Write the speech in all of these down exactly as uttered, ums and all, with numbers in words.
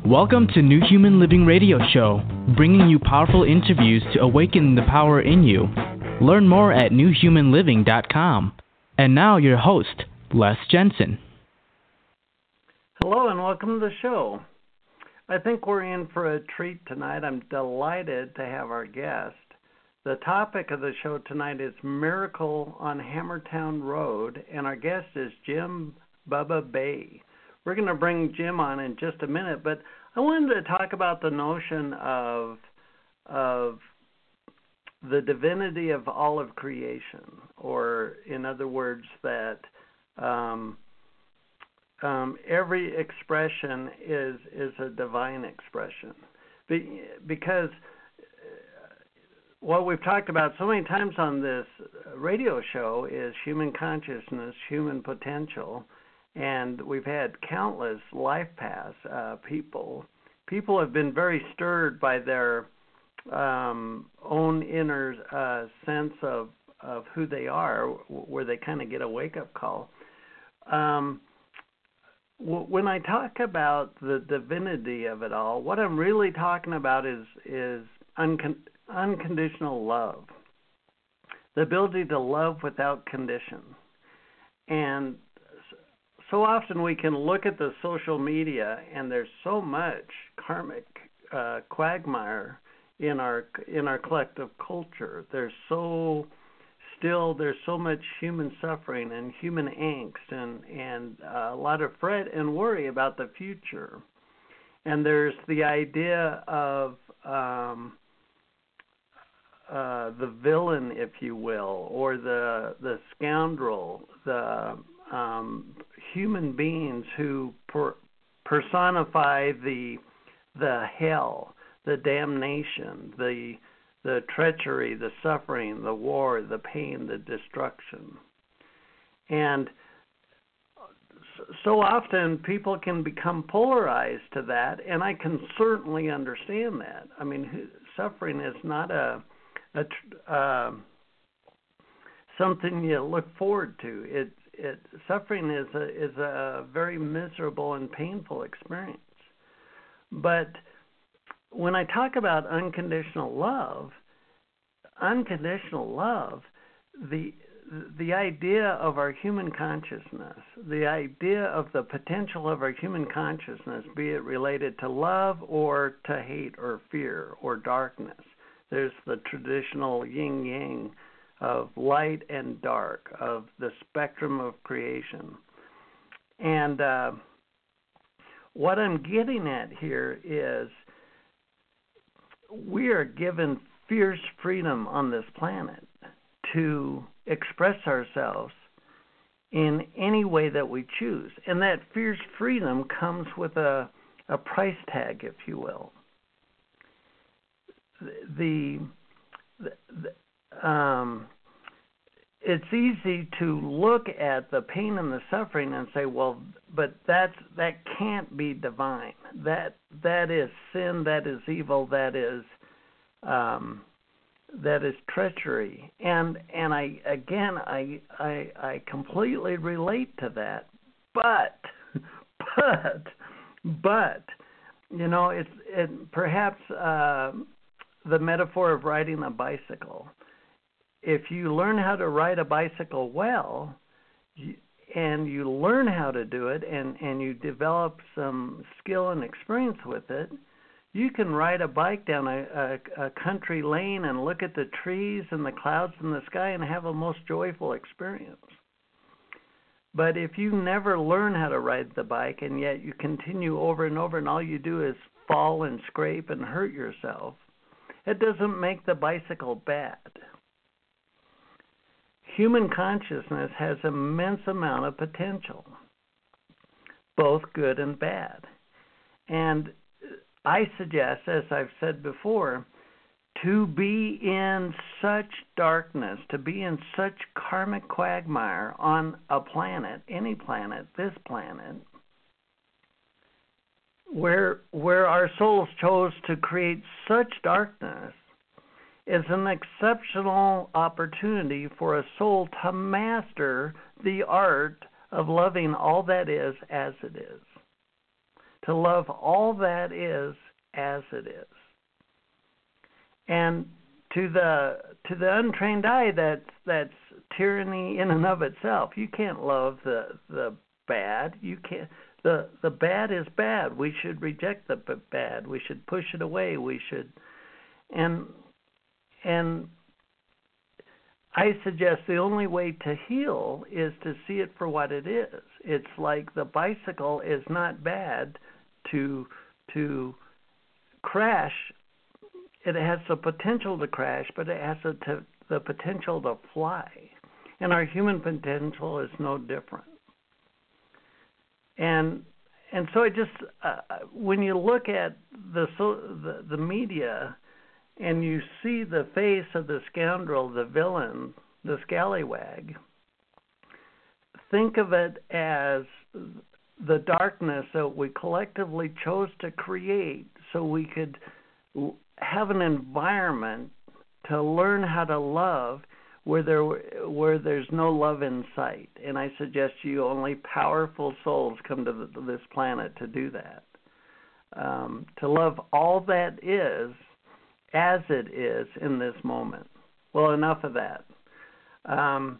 Welcome to New Human Living Radio Show, bringing you powerful interviews to awaken the power in you. Learn more at new human living dot com. And now your host, Les Jensen. Hello and welcome to the show. I think we're in for a treat tonight. I'm delighted to have our guest. The topic of the show tonight is Miracle on Hammertown Road, and our guest is Jim Bubba Bay. We're going to bring Jim on in just a minute, but I wanted to talk about the notion of of the divinity of all of creation, or in other words, that um, um, every expression is is a divine expression, Be, because what we've talked about so many times on this radio show is human consciousness, human potential. And we've had countless life paths uh, people. People have been very stirred by their um, own inner uh, sense of, of who they are, where they kind of get a wake-up call. Um, w- when I talk about the divinity of it all, what I'm really talking about is, is uncon- unconditional love, the ability to love without condition. And so often we can look at the social media, and there's so much karmic uh, quagmire in our in our collective culture. There's so still there's so much human suffering and human angst, and and uh, a lot of fret and worry about the future. And there's the idea of um, uh, the villain, if you will, or the the scoundrel, the um, human beings who per- personify the the hell, the damnation, the the treachery, the suffering, the war, the pain, the destruction. And so often people can become polarized to that, and I can certainly understand that. I mean, suffering is not a, a uh, something you look forward to. It It, suffering is a, is a very miserable and painful experience. But when I talk about unconditional love, unconditional love, the the idea of our human consciousness, the idea of the potential of our human consciousness, be it related to love or to hate or fear or darkness. There's the traditional yin-yang of light and dark, of the spectrum of creation. And uh, what I'm getting at here is we are given fierce freedom on this planet to express ourselves in any way that we choose. And that fierce freedom comes with a, a price tag, if you will. The, the, the Um, it's easy to look at the pain and the suffering and say, well, but that's that can't be divine. That that is sin. That is evil. That is um, that is treachery. And and I again I I I completely relate to that. But but but you know it's it perhaps uh, the metaphor of riding a bicycle. If you learn how to ride a bicycle well, you, and you learn how to do it, and, and you develop some skill and experience with it, you can ride a bike down a, a, a country lane and look at the trees and the clouds in the sky and have a most joyful experience. But if you never learn how to ride the bike, and yet you continue over and over, and all you do is fall and scrape and hurt yourself, it doesn't make the bicycle bad. Human consciousness has an immense amount of potential, both good and bad. And I suggest, as I've said before, to be in such darkness, to be in such karmic quagmire on a planet, any planet, this planet, where where our souls chose to create such darkness, is an exceptional opportunity for a soul to master the art of loving all that is as it is. to love all that is as it is. And to the to the untrained eye, that's that's tyranny in and of itself. You can't love the the bad. You can't. The the bad is bad. We should reject the bad. We should push it away. We should, and and I suggest the only way to heal is to see it for what it is. It's like the bicycle is not bad to to crash. It has the potential to crash, but it has the, to, the potential to fly. And our human potential is no different. And and so it just uh, when you look at the, so, the the media and you see the face of the scoundrel, the villain, the scallywag, think of it as the darkness that we collectively chose to create so we could have an environment to learn how to love where there where there's no love in sight. And I suggest you only powerful souls come to the, this planet to do that. Um, to love all that is as it is in this moment. Well, enough of that. Um,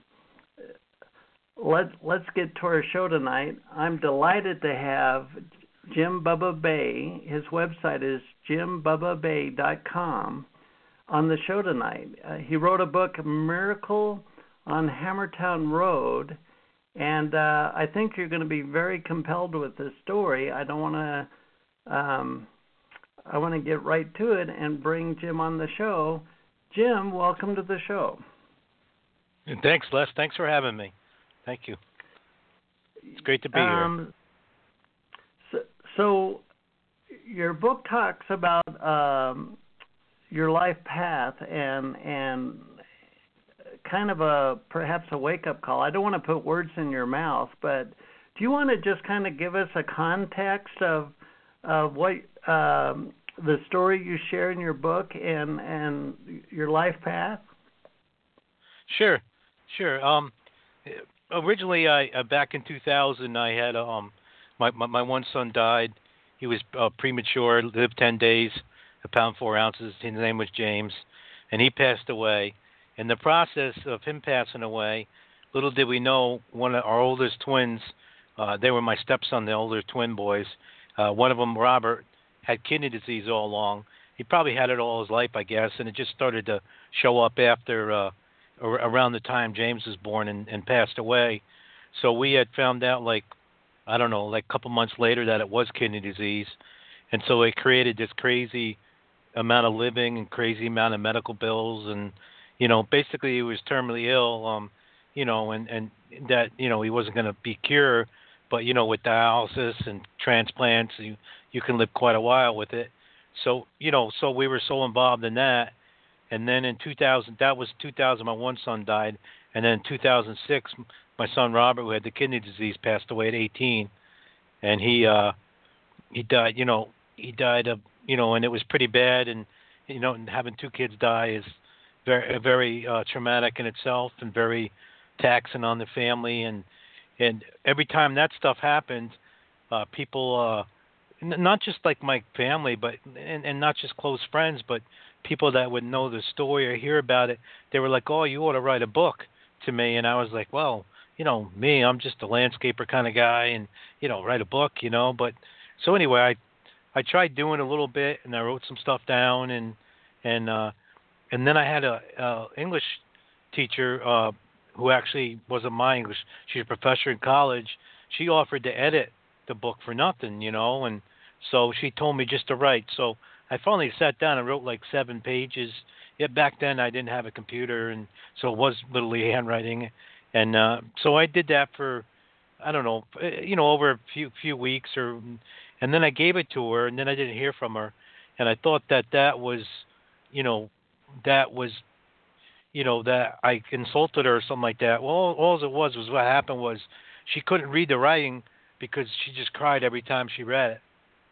let's let's get to our show tonight. I'm delighted to have Jim Bubba Bay. His website is jim bubba bay dot com. On the show tonight. Uh, he wrote a book, Miracle on Hammertown Road, and uh, I think you're going to be very compelled with this story. I don't want to. Um, I want to get right to it and bring Jim on the show. Jim, welcome to the show. And thanks, Les. Thanks for having me. Thank you. It's great to be um, here. So, so, your book talks about um, your life path and and kind of a perhaps a wake-up call. I don't want to put words in your mouth, but do you want to just kind of give us a context of of what um, the story you share in your book and and your life path? Sure, sure. Um, originally, I uh, back in two thousand, I had um my, my my one son died. He was uh, premature, lived ten days, a pound four ounces. His name was James, and he passed away. In the process of him passing away, little did we know, one of our oldest twins, uh, they were my stepson, the older twin boys. Uh, one of them, Robert, had kidney disease all along. He probably had it all his life, I guess, and it just started to show up after uh, around the time James was born and, and passed away. So we had found out, like, I don't know, like a couple months later that it was kidney disease. And so it created this crazy amount of living and crazy amount of medical bills. And, you know, basically he was terminally ill, um, you know, and, and that, you know, he wasn't going to be cured. But, you know, with dialysis and transplants, you, you can live quite a while with it. So, you know, so we were so involved in that. And then in two thousand, that was two thousand, my one son died. And then in two thousand six, my son Robert, who had the kidney disease, passed away at eighteen. And he uh, he died, you know, he died of, you know, and it was pretty bad. And, you know, and having two kids die is very, very uh, traumatic in itself and very taxing on the family. And, and every time that stuff happened, uh, people, uh, n- not just like my family, but and, and not just close friends, but people that would know the story or hear about it, they were like, oh, you ought to write a book to me. And I was like, well, you know, me, I'm just a landscaper kind of guy and, you know, write a book, you know. But so anyway, I I tried doing a little bit and I wrote some stuff down and and uh, and then I had a, a English teacher uh, who actually wasn't my English. She's a professor in college. She offered to edit the book for nothing, you know, and so she told me just to write. So I finally sat down and wrote like seven pages. Yeah, back then I didn't have a computer, and so it was literally handwriting. And uh, so I did that for, I don't know, you know, over a few few weeks, or, and then I gave it to her, and then I didn't hear from her, and I thought that that was, you know, that was, you know, that I insulted her or something like that. Well, all, all it was was what happened was she couldn't read the writing because she just cried every time she read it.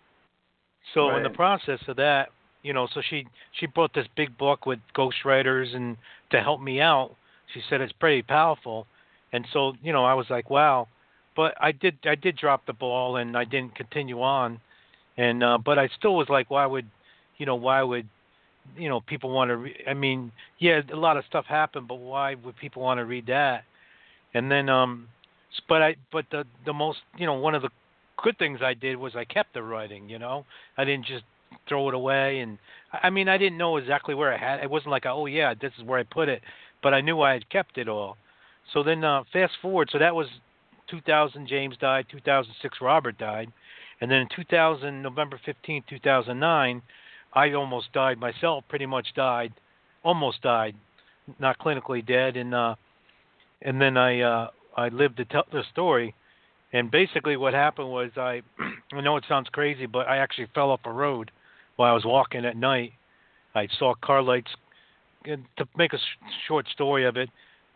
So right. In the process of that, you know, so she she brought this big book with ghostwriters and to help me out. She said it's pretty powerful, and so you know I was like, wow. But I did I did drop the ball and I didn't continue on, And uh, but I still was like, why would, you know, why would, you know, people want to? Re- I mean, yeah, a lot of stuff happened, but why would people want to read that? And then, um, s- but I, but the the most, you know, one of the good things I did was I kept the writing. You know, I didn't just throw it away. And I I mean, I didn't know exactly where I had. It wasn't like, oh yeah, this is where I put it, but I knew I had kept it all. So then, uh, fast forward. So that was two thousand. James died. two thousand six. Robert died. And then in two thousand, November fifteenth, two thousand nine, I almost died myself. Pretty much died. Almost died. Not clinically dead. And uh, and then I uh, I lived to tell the story. And basically, what happened was I I know it sounds crazy, but I actually fell off a road while I was walking at night. I saw car lights. And to make a sh- short story of it,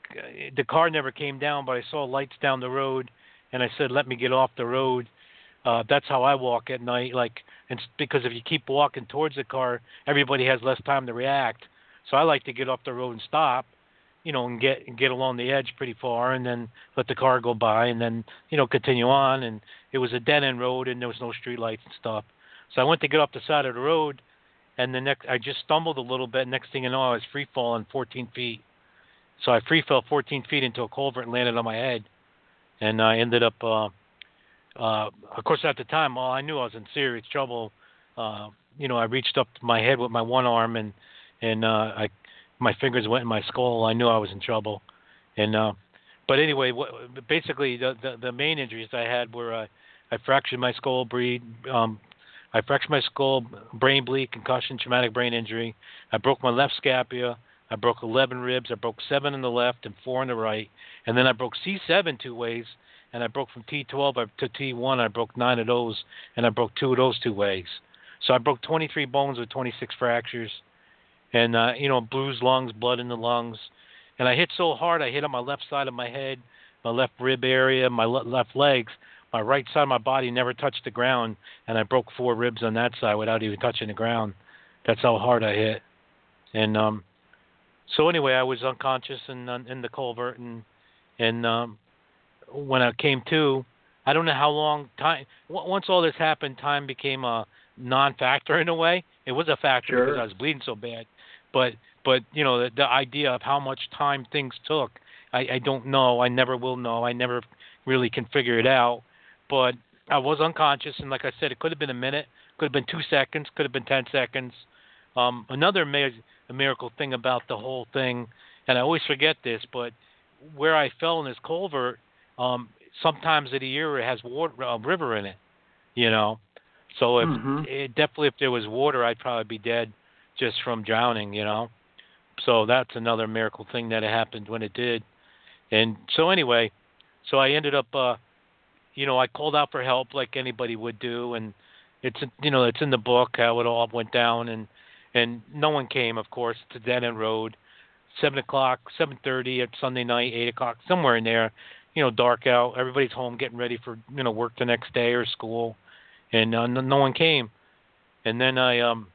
the car never came down, but I saw lights down the road, and I said, "Let me get off the road." Uh, that's how I walk at night. Like, and s- because if you keep walking towards the car, everybody has less time to react. So I like to get off the road and stop, you know, and get and get along the edge pretty far, and then let the car go by, and then you know continue on. And it was a dead end road, and there was no street lights and stuff. So I went to get off the side of the road, and the next I just stumbled a little bit. Next thing you know, I was free falling fourteen feet. So I free fell fourteen feet into a culvert and landed on my head, and I ended up. Uh, uh, of course, at the time, well, I knew I was in serious trouble. Uh, you know, I reached up to my head with my one arm, and and uh, I, my fingers went in my skull. I knew I was in trouble, and uh, but anyway, what, basically the, the the main injuries I had were uh, I fractured my skull, bleed. Um, I fractured my skull, brain bleed, concussion, traumatic brain injury. I broke my left scapula. I broke eleven ribs. I broke seven in the left and four in the right, and then I broke C seven two ways. And I broke from T twelve to T one. I broke nine of those, and I broke two of those two ways. So I broke twenty-three bones with twenty-six fractures, and uh, you know, bruised lungs, blood in the lungs. And I hit so hard, I hit on my left side of my head, my left rib area, my le- left legs. My right side of my body never touched the ground, and I broke four ribs on that side without even touching the ground. That's how hard I hit. And um, so anyway, I was unconscious in in the culvert, and and um, when I came to, I don't know how long time. Once all this happened, time became a non-factor in a way. It was a factor Sure. because I was bleeding so bad, but but you know the, the idea of how much time things took, I, I don't know. I never will know. I never really can figure it out. But I was unconscious, and like I said, it could have been a minute, could have been two seconds, could have been ten seconds. Um, another ma- a miracle thing about the whole thing, and I always forget this, but where I fell in this culvert. Um, sometimes of the year it has water, a river in it, you know. So if Mm-hmm. it, definitely if there was water, I'd probably be dead just from drowning, you know. So that's another miracle thing that happened when it did. And so anyway, so I ended up, uh, you know, I called out for help like anybody would do, and it's you know it's in the book how it all went down, and and no one came, of course. It's a dead end road. Seven o'clock, seven thirty at Sunday night, eight o'clock, somewhere in there. You know, dark out. Everybody's home getting ready for you know work the next day or school, and uh, no, no one came. And then I um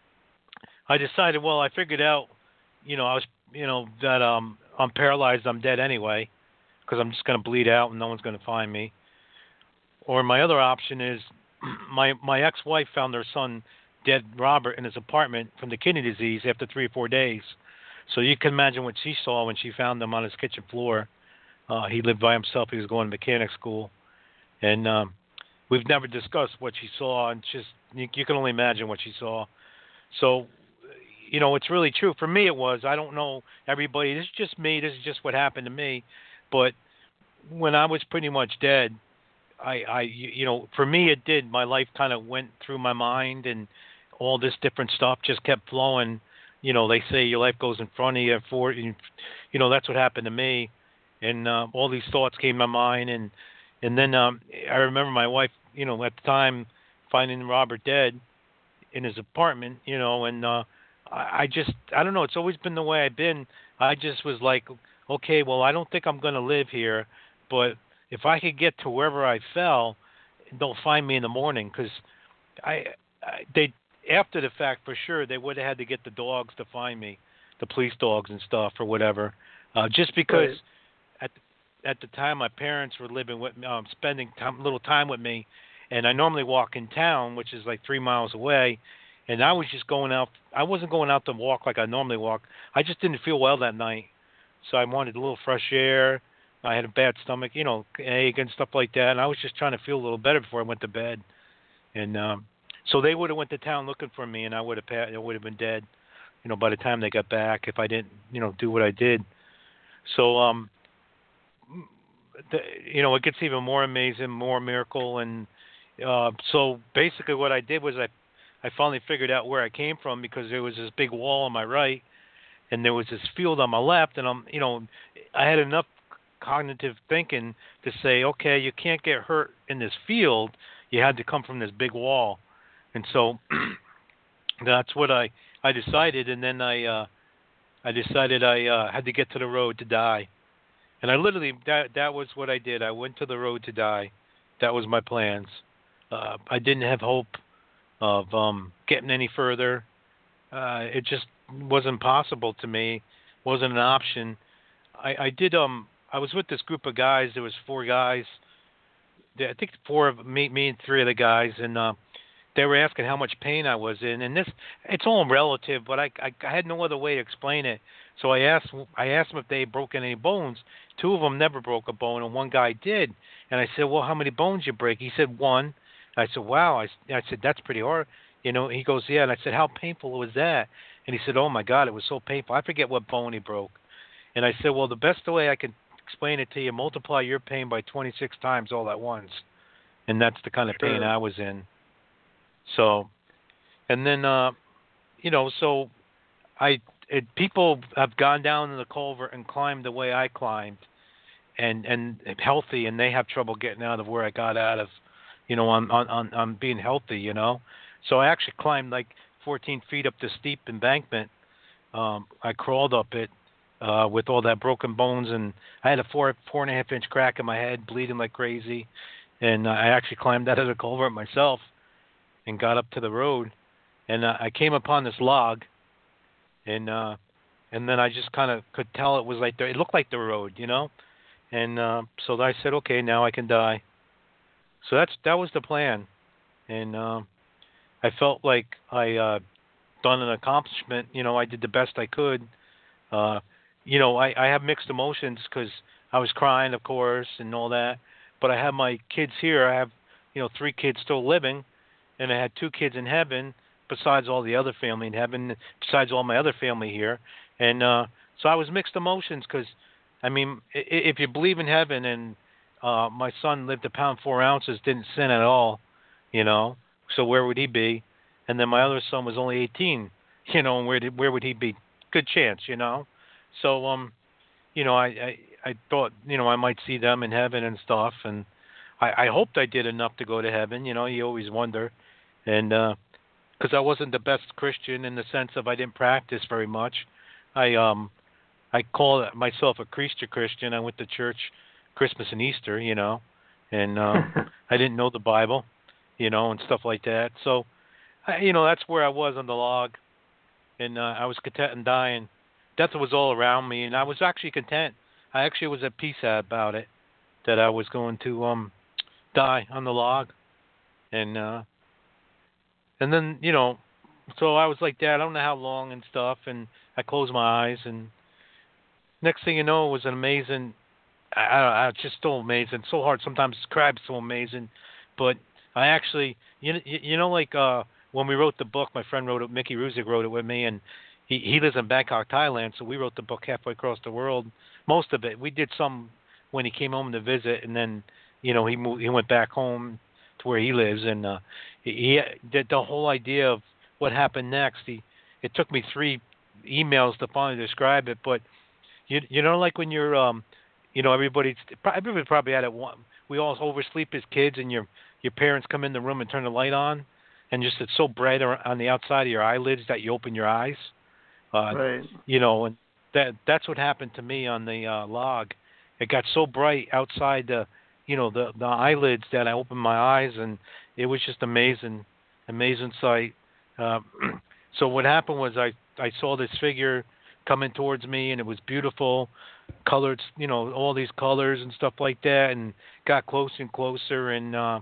I decided, well, I figured out, you know, I was you know that um I'm paralyzed. I'm dead anyway, because I'm just gonna bleed out and no one's gonna find me. Or my other option is, my my ex-wife found her son dead, Robert, in his apartment from the kidney disease after three or four days. So you can imagine what she saw when she found him on his kitchen floor. Uh, he lived by himself. He was going to mechanic school, and um, we've never discussed what she saw. And just you, you can only imagine what she saw. So, you know, it's really true. For me, it was. I don't know everybody. This is just me. This is just what happened to me. But when I was pretty much dead, I, I, you know, for me, it did. My life kind of went through my mind, and all this different stuff just kept flowing. You know, they say your life goes in front of you. For you know, that's what happened to me. And uh, all these thoughts came to my mind, and and then um, I remember my wife, you know, at the time finding Robert dead in his apartment, you know, and uh, I, I just, I don't know, it's always been the way I've been. I just was like, okay, well, I don't think I'm going to live here, but if I could get to wherever I fell, they'll find me in the morning, because I, I, they, after the fact, for sure, they would have had to get the dogs to find me, the police dogs and stuff or whatever, uh, just because. Right. At at the time, my parents were living with me, um, spending time, little time with me, and I normally walk in town, which is like three miles away, and I was just going out. I wasn't going out to walk like I normally walk. I just didn't feel well that night, so I wanted a little fresh air. I had a bad stomach, you know, ache and stuff like that, and I was just trying to feel a little better before I went to bed. And um, so they would have went to town looking for me, and I would have I would have been dead, you know, by the time they got back if I didn't, you know, do what I did. So, um, the, you know, it gets even more amazing, more miracle, and uh, so basically what I did was I, I finally figured out where I came from, because there was this big wall on my right, and there was this field on my left, and I'm, you know, I had enough cognitive thinking to say, okay, you can't get hurt in this field. You had to come from this big wall, and so that's what I, I decided. And then I uh, I decided I uh, had to get to the road to die, and I literally that that was what I did. I went to the road to die. That was my plans. Uh, I didn't have hope of um, getting any further. Uh, it just wasn't possible to me. Wasn't an option. I, I did um. I was with this group of guys. There was four guys. I think four of me, me and three of the guys, and uh, they were asking how much pain I was in. And this, it's all relative, but I, I, I had no other way to explain it. So I asked, I asked them if they had broken any bones. Two of them never broke a bone, and one guy did. And I said, well, how many bones you break? He said one. I said, wow. I, I said, that's pretty hard. You know, he goes, yeah. And I said, how painful was that? And he said, oh my God, it was so painful. I forget what bone he broke. And I said, well, the best way I can explain it to you, multiply your pain by twenty-six times all at once. And that's the kind of Sure. pain I was in. So, and then, uh, you know, so I, it, people have gone down in the culvert and climbed the way I climbed, and, and healthy, and they have trouble getting out of where I got out of, you know, on, on, on, on being healthy, you know. So I actually climbed like fourteen feet up the steep embankment. Um, I crawled up it. Uh, with all that broken bones, and I had a four four and a half inch crack in my head, bleeding like crazy, and uh, I actually climbed out of the culvert myself and got up to the road, and uh, I came upon this log, and uh, and then I just kind of could tell it was like the, it looked like the road, you know, and uh, so I said, okay, now I can die. So that's that was the plan, and uh, I felt like I uh, done an accomplishment. You know, I did the best I could. Uh, You know, I, I have mixed emotions because I was crying, of course, and all that. But I have my kids here. I have, you know, three kids still living, and I had two kids in heaven besides all the other family in heaven, besides all my other family here. And uh, so I was mixed emotions because, I mean, if you believe in heaven and uh, my son lived a pound four ounces, didn't sin at all, you know, so where would he be? And then my other son was only eighteen, you know, and where did, where would he be? Good chance, you know. So, um, you know, I, I, I thought, you know, I might see them in heaven and stuff, and I, I hoped I did enough to go to heaven. You know, you always wonder, and because uh, I wasn't the best Christian in the sense of I didn't practice very much. I um, I call myself a Christian Christian. I went to church Christmas and Easter, you know, and uh, I didn't know the Bible, you know, and stuff like that. So, I, you know, that's where I was on the log, and uh, I was content in dying. Death was all around me, and I was actually content. I actually was at peace about it, that I was going to um die on the log, and uh, and then you know, so I was like that. I don't know how long and stuff, and I closed my eyes, and next thing you know, it was an amazing. I, I, I just so amazing, so hard sometimes to describe, so amazing, but I actually, you you know, like uh, when we wrote the book, my friend wrote it. Mickey Ruzick wrote it with me, and He he lives in Bangkok, Thailand, so we wrote the book halfway across the world. Most of it, we did some when he came home to visit, and then you know he moved, he went back home to where he lives, and uh, he, he did the whole idea of what happened next. He it took me three emails to finally describe it, but you you know like when you're um you know everybody's everybody probably had it one. We all oversleep as kids, and your your parents come in the room and turn the light on, and just it's so bright on the outside of your eyelids that you open your eyes. Uh, right. You know, and that that's what happened to me on the uh, log. It got so bright outside the, you know, the the eyelids that I opened my eyes, and it was just amazing, amazing sight. Uh, so what happened was I I saw this figure coming towards me, and it was beautiful, colored, you know, all these colors and stuff like that, and got closer and closer, and uh,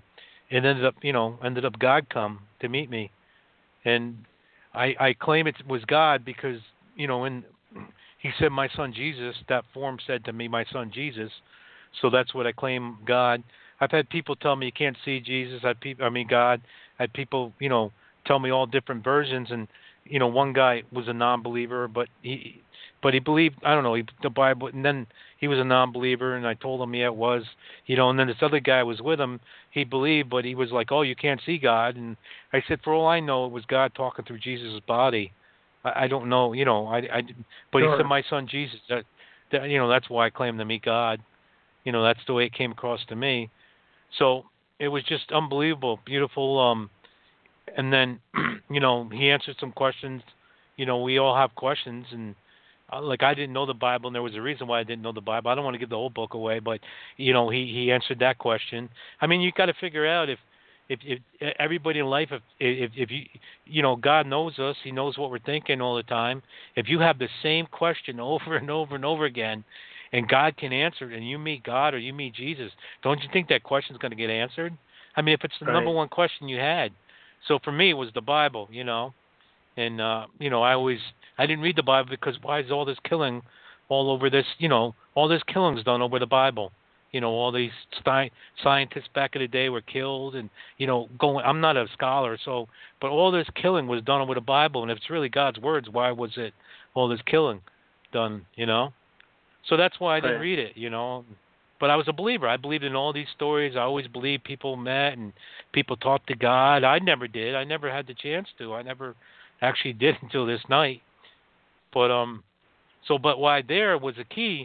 it ended up, you know, ended up God come to meet me, and I I claim it was God because, you know, when he said my son Jesus, that form said to me my son Jesus, so that's what I claim God. I've had people tell me you can't see Jesus. I pe- I mean God. I had people, you know, tell me all different versions, and you know, one guy was a non-believer, but he but he believed, I don't know, he, the Bible, and then he was a non-believer, and I told him, yeah, it was, you know, and then this other guy was with him, he believed, but he was like, oh, you can't see God, and I said, for all I know, it was God talking through Jesus' body. I, I don't know, you know, I, I but Sure. he said, my son Jesus, that, that, you know, that's why I claim to meet God, you know, that's the way it came across to me, so it was just unbelievable, beautiful, um, and then, you know, he answered some questions, you know, we all have questions, and Uh, like I didn't know the Bible, and there was a reason why I didn't know the Bible. I don't want to give the whole book away, but you know, he he answered that question. I mean, you got to figure out if if if everybody in life, if if if you you know, God knows us, He knows what we're thinking all the time. If you have the same question over and over and over again, and God can answer it, and you meet God or you meet Jesus, don't you think that question's going to get answered? I mean, if it's the Right. number one question you had. So for me, it was the Bible, you know. And uh, you know, I always I didn't read the Bible because why is all this killing all over this? You know, all this killing's done over the Bible. You know, all these sci- scientists back in the day were killed, and you know, going. I'm not a scholar, so but all this killing was done over the Bible, and if it's really God's words, why was it all this killing done? You know, so that's why I didn't Right. read it. You know, but I was a believer. I believed in all these stories. I always believed people met and people talked to God. I never did. I never had the chance to. I never actually did until this night. But um, so but why there was a key,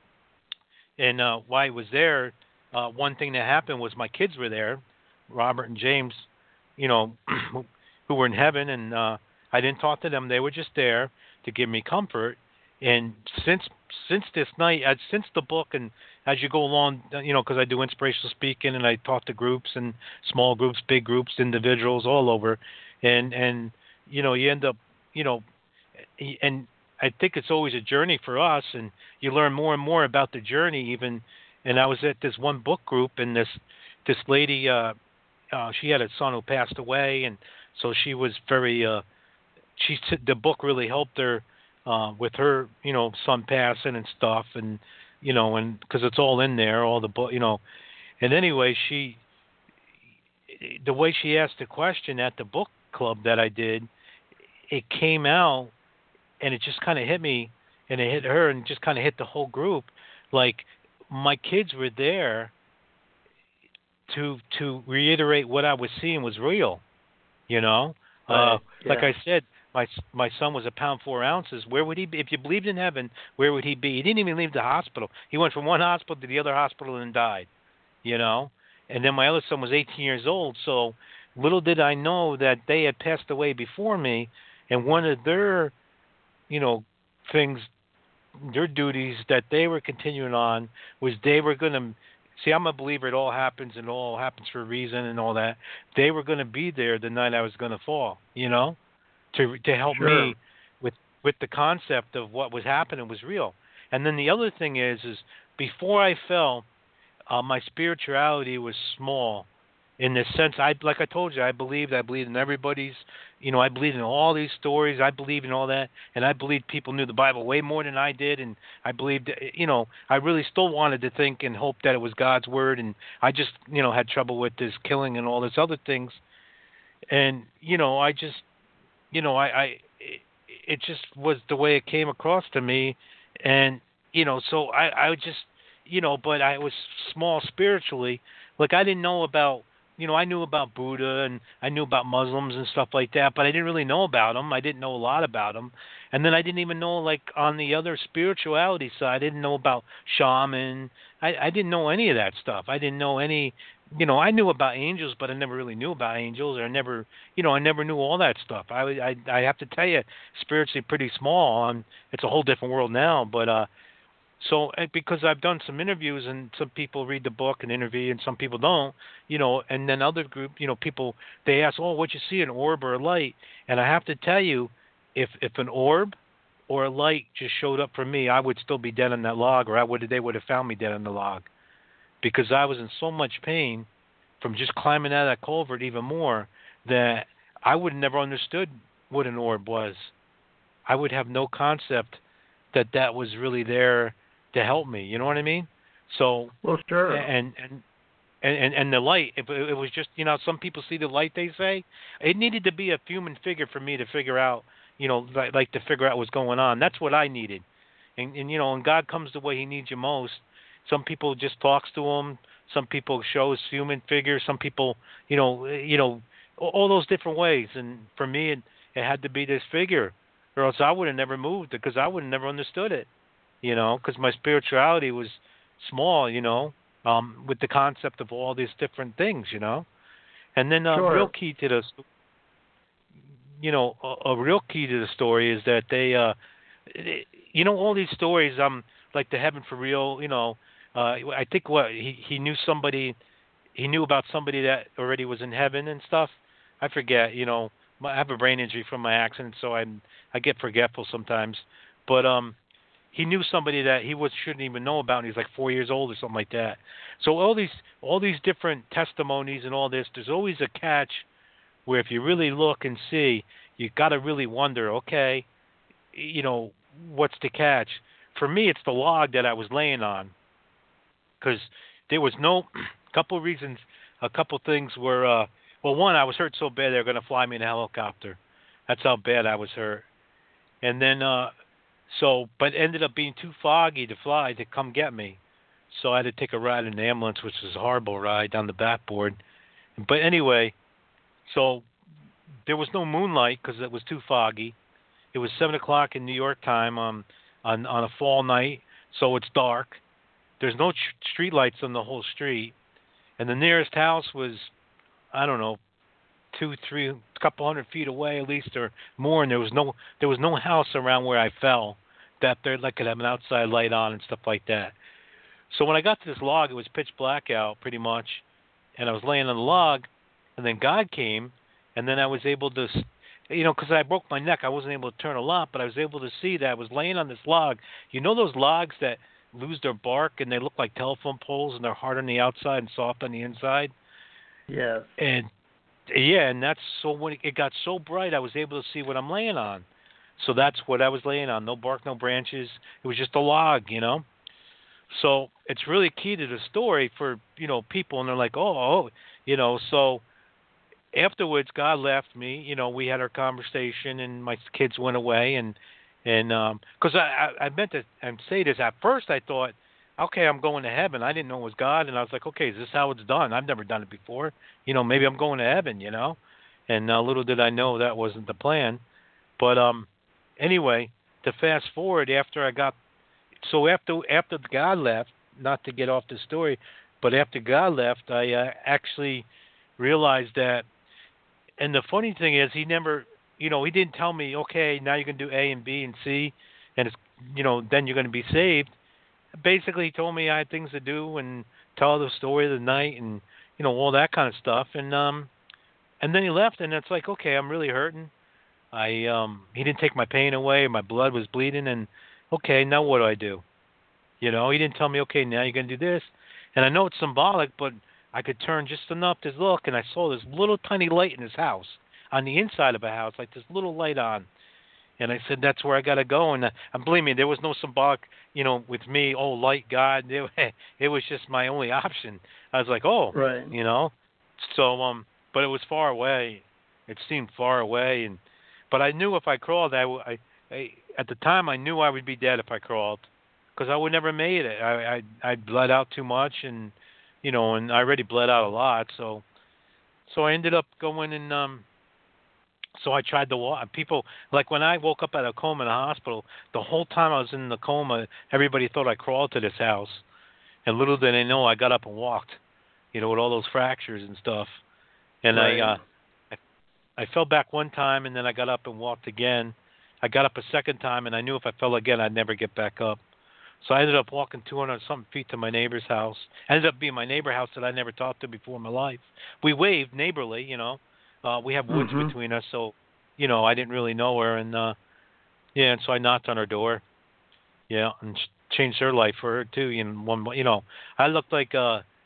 and uh, why it was there. Uh, one thing that happened was my kids were there, Robert and James, you know, who were in heaven, and uh, I didn't talk to them. They were just there to give me comfort. And since since this night, uh, since the book, and as you go along, uh, you know, because I do inspirational speaking and I talk to groups and small groups, big groups, individuals all over, and and you know, you end up, you know, and I think it's always a journey for us, and you learn more and more about the journey even. And I was at this one book group, and this this lady, uh, uh, she had a son who passed away, and so she was very, uh, she the book really helped her uh, with her, you know, son passing and stuff, and you know, and because it's all in there, all the book, you know. And anyway, she, the way she asked the question at the book club that I did, it came out, and it just kind of hit me, and it hit her, and just kind of hit the whole group. Like my kids were there to to reiterate what I was seeing was real, you know. Right. Uh, like Yeah. I said, my my son was a pound four ounces. Where would he be if you believed in heaven? Where would he be? He didn't even leave the hospital. He went from one hospital to the other hospital and died, you know. And then my other son was eighteen years old. So little did I know that they had passed away before me, and one of their, you know, things, their duties that they were continuing on was they were going to see. I'm a believer. It all happens, and it all happens for a reason, and all that. They were going to be there the night I was going to fall, you know, to to help Sure. me with with the concept of what was happening was real. And then the other thing is, is before I fell, uh, my spirituality was small. In the sense, I like I told you, I believed. I believed in everybody's. You know, I believed in all these stories. I believed in all that, and I believed people knew the Bible way more than I did. And I believed, you know, I really still wanted to think and hope that it was God's word. And I just, you know, had trouble with this killing and all this other things. And you know, I just, you know, I, I it just was the way it came across to me, and you know, so I, I just, you know, but I was small spiritually. Like I didn't know about. You know, I knew about Buddha and I knew about Muslims and stuff like that, but I didn't really know about them. I didn't know a lot about them. And then I didn't even know, like, on the other spirituality side, I didn't know about shaman. I, I didn't know any of that stuff. I didn't know any, you know, I knew about angels, but I never really knew about angels, or I never, you know, I never knew all that stuff. I, I, I have to tell you, spiritually pretty small. I'm, it's a whole different world now, but, uh, so because I've done some interviews and some people read the book and interview and some people don't, you know, and then other group, you know, people, they ask, oh, what you see, an orb or a light? And I have to tell you, if if an orb or a light just showed up for me, I would still be dead on that log, or I would they would have found me dead on the log, because I was in so much pain from just climbing out of that culvert even more, that I would have never understood what an orb was. I would have no concept that that was really there to help me. You know what I mean? So, well, sure. And and and and the light. If it was just, you know, some people see the light. They say it needed to be a human figure for me to figure out. You know, like, like to figure out what's going on. That's what I needed. And and you know, when God comes the way He needs you most, some people just talks to Him. Some people shows human figures. Some people, you know, you know, all those different ways. And for me, it, it had to be this figure, or else I would have never moved, because I would have never understood it. You know, because my spirituality was small. You know, um, with the concept of all these different things. You know, and then a uh, sure. real key to the, you know, a, a real key to the story is that they, uh, it, you know, all these stories, um, like the Heaven for Real. You know. Uh, I think what he he knew somebody, he knew about somebody that already was in heaven and stuff. I forget, you know, I have a brain injury from my accident, so I I get forgetful sometimes. But um, he knew somebody that he was shouldn't even know about, and he's like four years old or something like that. So all these all these different testimonies and all this, there's always a catch, where if you really look and see, you got to really wonder, okay, you know, what's the catch? For me, it's the log that I was laying on. Because there was no, couple of reasons, a couple of things were, uh, well, one, I was hurt so bad they were going to fly me in a helicopter. That's how bad I was hurt. And then, uh, so, but it ended up being too foggy to fly to come get me. So I had to take a ride in an ambulance, which was a horrible ride down the backboard. But anyway, so there was no moonlight because it was too foggy. It was seven o'clock in New York time um, on, on a fall night, so it's dark. There's no tr- street lights on the whole street, and the nearest house was, I don't know, two, three, a couple hundred feet away at least, or more. And there was no, there was no house around where I fell that there like could have an outside light on and stuff like that. So when I got to this log, it was pitch black out pretty much, and I was laying on the log, and then God came, and then I was able to, you know, because I broke my neck, I wasn't able to turn a lot, but I was able to see that I was laying on this log. You know those logs that lose their bark and they look like telephone poles and they're hard on the outside and soft on the inside? Yes. And yeah, and that's so when it got so bright, I was able to see what I'm laying on. So that's what I was laying on. No bark, no branches. It was just a log, you know. So it's really key to the story for, you know, people, and they're like, oh, oh, you know. So afterwards, God left me. You know, we had our conversation, and my kids went away, and And um 'cause I, I I meant to and say this, at first I thought, okay, I'm going to heaven. I didn't know it was God, and I was like, okay, is this how it's done? I've never done it before. You know, maybe I'm going to heaven, you know. And uh, little did I know that wasn't the plan. But um, anyway, to fast forward, after I got, so after after God left, not to get off the story, but after God left, I uh, actually realized that. And the funny thing is, he never. You know, he didn't tell me, okay, now you can do A and B and C, and it's, you know, then you're going to be saved. Basically, he told me I had things to do and tell the story of the night and, you know, all that kind of stuff. And um, and then he left, and it's like, okay, I'm really hurting. I um, he didn't take my pain away. My blood was bleeding, and okay, now what do I do? You know, he didn't tell me, okay, now you're going to do this. And I know it's symbolic, but I could turn just enough to look, and I saw this little tiny light in his house. On the inside of a house, like this little light on. And I said, that's where I got to go. And, uh, and believe me, there was no symbolic, you know, with me, oh, light, God. It, it was just my only option. I was like, oh, right. You know. So, um, but it was far away. It seemed far away. and But I knew if I crawled, I, I, I at the time, I knew I would be dead if I crawled. Because I would never made it. I, I, I bled out too much. And, you know, and I already bled out a lot. So, so I ended up going and, um, So I tried to walk. People, like when I woke up out of a coma in the hospital, the whole time I was in the coma, everybody thought I crawled to this house. And little did they know I got up and walked, you know, with all those fractures and stuff. And right. I, uh, I, I fell back one time, and then I got up and walked again. I got up a second time, and I knew if I fell again, I'd never get back up. So I ended up walking two hundred something feet to my neighbor's house. Ended up being my neighbor house that I never talked to before in my life. We waved neighborly, you know. Uh, we have woods mm-hmm. between us, so, you know, I didn't really know her. And, uh, yeah, and so I knocked on her door. Yeah, and changed her life for her, too. You know, one, you know I looked like, uh,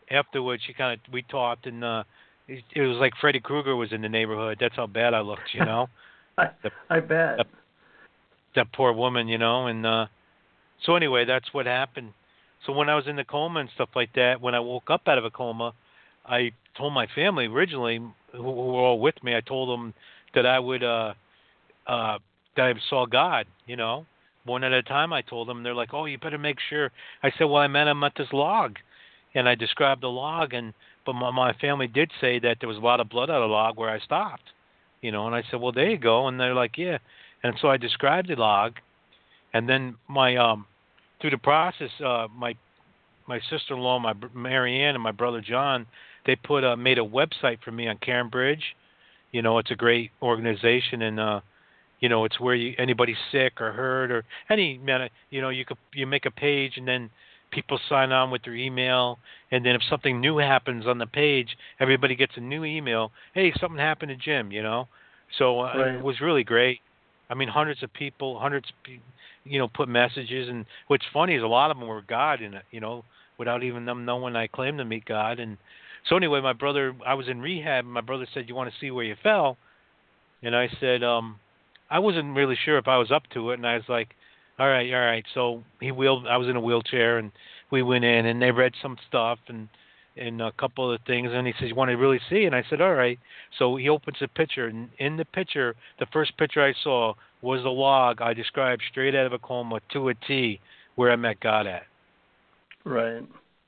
afterwards, she kind of we talked, and uh, it, it was like Freddy Krueger was in the neighborhood. That's how bad I looked, you know. I, the, I bet. That, that poor woman, you know, and uh, so anyway, that's what happened. So when I was in the coma and stuff like that, when I woke up out of a coma, I told my family originally, who, who were all with me, I told them that I would, uh, uh, that I saw God, you know, one at a time. I told them, they're like, oh, you better make sure. I said, well, I met him at this log, and I described the log, and but my, my family did say that there was a lot of blood on the log where I stopped, you know, and I said, well, there you go, and they're like, yeah, and so I described the log, and then my um. Through the process, uh, my my sister-in-law, my Mary Ann, and my brother John, they put uh, made a website for me on Karen Bridge. You know, it's a great organization, and uh, you know, it's where you, anybody's sick or hurt or any man, you know, you could you make a page, and then people sign on with their email, and then if something new happens on the page, everybody gets a new email. Hey, something happened to Jim, you know. So uh, right. It was really great. I mean, hundreds of people, hundreds of people, you know, put messages, and what's funny is a lot of them were God in it, you know, without even them knowing I claimed to meet God. And so anyway, my brother, I was in rehab, and my brother said, you want to see where you fell? And I said, um, I wasn't really sure if I was up to it, and I was like, all right, all right. So he wheeled, I was in a wheelchair, and we went in, and they read some stuff, and and a couple of things, and he says, you want to really see? And I said, all right. So he opens a picture, and in the picture, the first picture I saw was the log I described straight out of a coma to a T where I met God at. Right.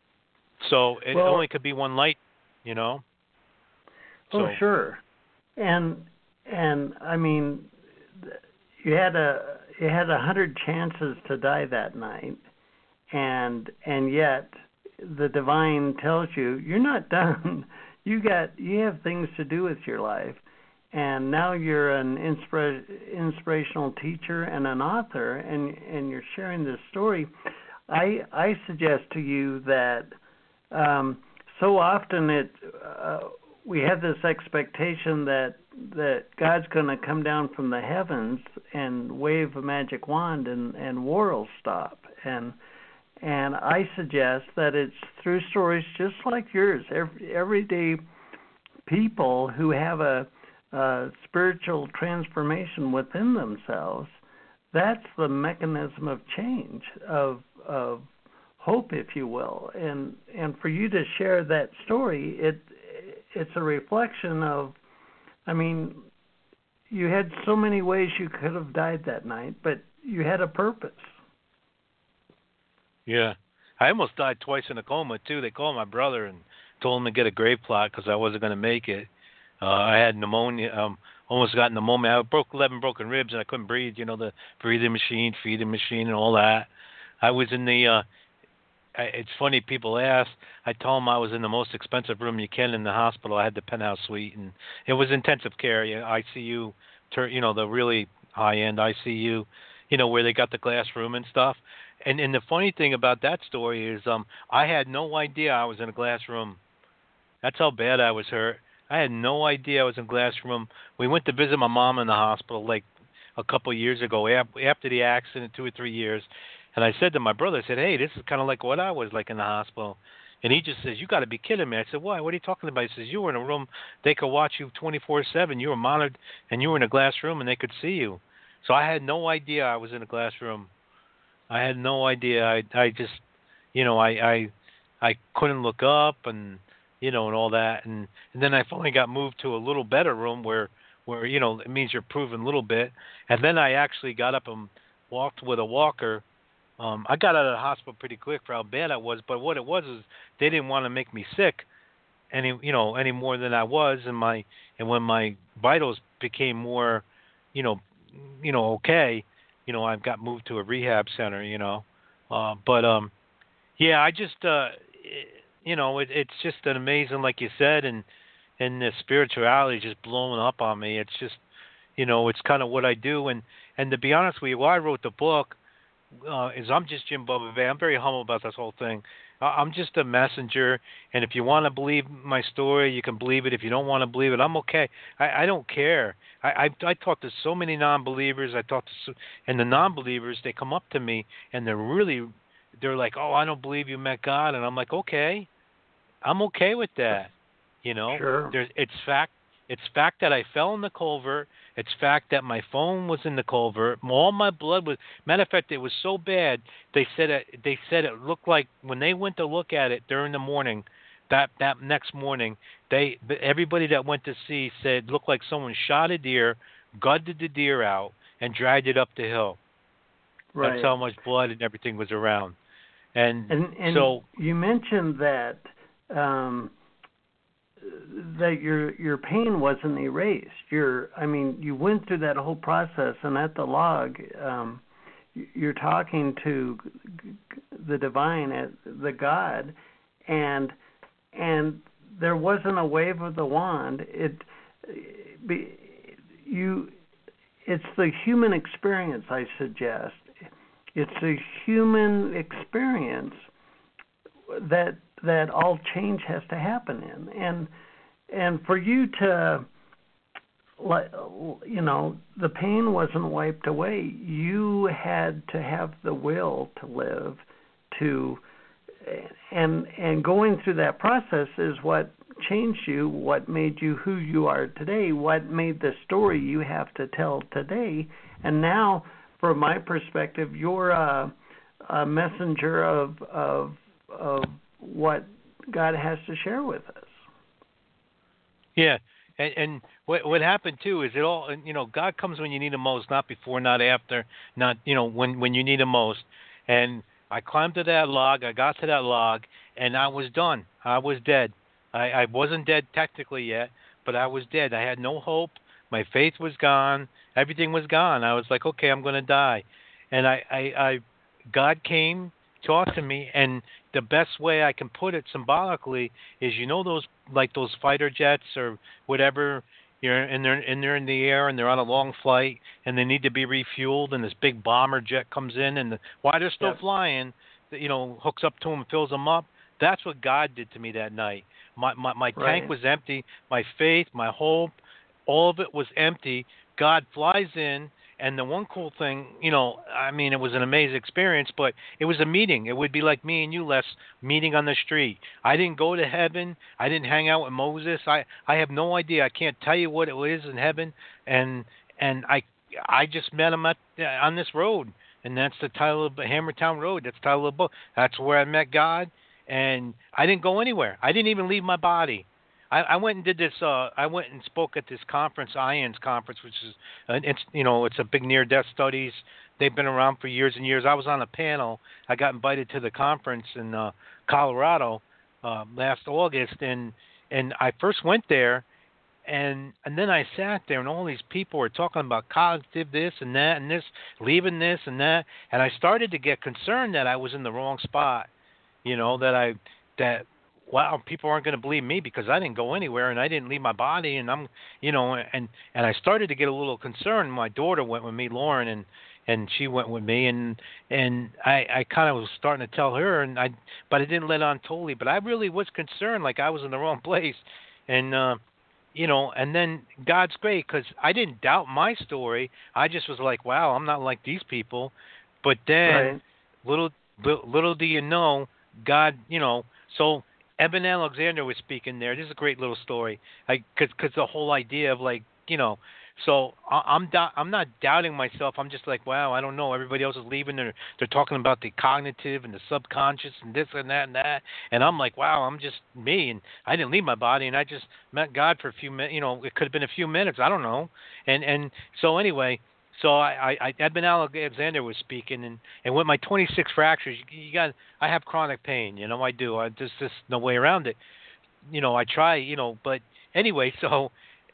So it well, only could be one light, you know? Oh, so. sure. And, and I mean, you had a, you had a hundred chances to die that night, and, and yet the divine tells you you're not done. You got you have things to do with your life, and now you're an inspira- inspirational teacher and an author, and and you're sharing this story. I I suggest to you that um, so often it uh, we have this expectation that that God's going to come down from the heavens and wave a magic wand and and war will stop. And And I suggest that it's through stories just like yours, every, everyday people who have a, a spiritual transformation within themselves. That's the mechanism of change, of of hope, if you will. And and for you to share that story, it it's a reflection of, I mean, you had so many ways you could have died that night, but you had a purpose. Yeah. I almost died twice in a coma, too. They called my brother and told him to get a grave plot because I wasn't going to make it. Uh, I had pneumonia, um, almost got pneumonia. I broke eleven broken ribs, and I couldn't breathe, you know, the breathing machine, feeding machine, and all that. I was in the, uh, I, it's funny, people ask, I told them I was in the most expensive room you can in the hospital. I had the penthouse suite, and it was intensive care, you know, I C U, you know, the really high-end I C U, you know, where they got the glass room and stuff. And and the funny thing about that story is um I had no idea I was in a glass room. That's how bad I was hurt. I had no idea I was in a glass room. We went to visit my mom in the hospital like a couple of years ago after the accident, two or three years. And I said to my brother, I said, hey, this is kind of like what I was like in the hospital. And he just says, you got to be kidding me. I said, why? What are you talking about? He says, you were in a room. They could watch you twenty-four seven. You were monitored, and you were in a glass room, and they could see you. So I had no idea I was in a glass room. I had no idea. I I just, you know, I I I couldn't look up and, you know, and all that. And, and then I finally got moved to a little better room where, where, you know, it means you're proven a little bit. And then I actually got up and walked with a walker. Um, I got out of the hospital pretty quick for how bad I was. But what it was is they didn't want to make me sick any, you know, any more than I was. And my and when my vitals became more, you know, you know, okay. You know, I got moved to a rehab center, you know. Uh, but, um, yeah, I just, uh, it, you know, it, it's just an amazing, like you said, and, and the spirituality just blowing up on me. It's just, you know, it's kind of what I do. And, and to be honest with you, why I wrote the book uh, is I'm just Jim Bubba Bay. I'm very humble about this whole thing. I'm just a messenger, and if you want to believe my story, you can believe it. If you don't want to believe it, I'm okay. I, I don't care. I, I I talk to so many non-believers. I talk to so, and the non-believers, they come up to me and they're really, they're like, oh, I don't believe you met God, and I'm like, okay. I'm okay with that. You know, Sure. there's it's fact it's fact that I fell in the culvert. It's fact that my phone was in the culvert. All my blood was. Matter of fact, it was so bad. They said it. They said it looked like when they went to look at it during the morning, that that next morning, they everybody that went to see said it looked like someone shot a deer, gutted the deer out, and dragged it up the hill. Right. That's how much blood and everything was around. And, and, and so you mentioned that um, that your your pain wasn't erased. Your, I mean, you went through that whole process, and at the log, um, you're talking to the divine, the God, and and there wasn't a wave of the wand. It, you, it's the human experience, I suggest. It's a human experience that that all change has to happen in, and and for you to, you know, the pain wasn't wiped away. You had to have the will to live, to, and and going through that process is what changed you, what made you who you are today, what made the story you have to tell today, and now. From my perspective, you're a, a messenger of, of of what God has to share with us. Yeah, and, and what what happened too is it all. You know, God comes when you need Him most, not before, not after, not you know when when you need Him most. And I climbed to that log. I got to that log, and I was done. I was dead. I, I wasn't dead technically yet, but I was dead. I had no hope. My faith was gone. Everything was gone. I was like, okay, I'm going to die. And I, I, I, God came, talked to me, and the best way I can put it symbolically is, you know, those like those fighter jets or whatever, you're and they're and they're in the air and they're on a long flight and they need to be refueled, and this big bomber jet comes in, and the, while they're still yep. flying, you know, hooks up to them and fills them up. That's what God did to me that night. My my, my right. tank was empty. My faith, my hope. All of it was empty. God flies in, and the one cool thing, you know, I mean, it was an amazing experience, but it was a meeting. It would be like me and you, Les, meeting on the street. I didn't go to heaven. I didn't hang out with Moses. I, I have no idea. I can't tell you what it is in heaven, and and I I just met him at on this road, and that's the title of Hammertown Road. That's the title of the book. That's where I met God, and I didn't go anywhere. I didn't even leave my body. I, I went and did this. Uh, I went and spoke at this conference, I A N S conference, which is, uh, it's you know, it's a big near-death studies. They've been around for years and years. I was on a panel. I got invited to the conference in uh, Colorado uh, last August, and and I first went there, and and then I sat there, and all these people were talking about cognitive this and that and this, leaving this and that, and I started to get concerned that I was in the wrong spot. You know, that I that. Wow, people aren't going to believe me because I didn't go anywhere and I didn't leave my body, and I'm, you know, and and I started to get a little concerned. My daughter went with me, Lauren, and and she went with me, and and I I kind of was starting to tell her, and I but I didn't let on totally, but I really was concerned, like I was in the wrong place, and uh, you know, and then God's great because I didn't doubt my story. I just was like, wow, I'm not like these people, but then right. little little do you know, God, you know, so. Eben Alexander was speaking there. This is a great little story, because because the whole idea of like you know, so I, I'm do, I'm not doubting myself. I'm just like, wow, I don't know. Everybody else is leaving. They're they're talking about the cognitive and the subconscious and this and that and that, and I'm like, wow, I'm just me, and I didn't leave my body, and I just met God for a few minutes. You know, it could have been a few minutes. I don't know, and and so anyway. So I, I, Eben Alexander was speaking, and, and with my twenty-six fractures, you, you got, I have chronic pain, you know, I do. I just, just no way around it. You know, I try, you know, but anyway, so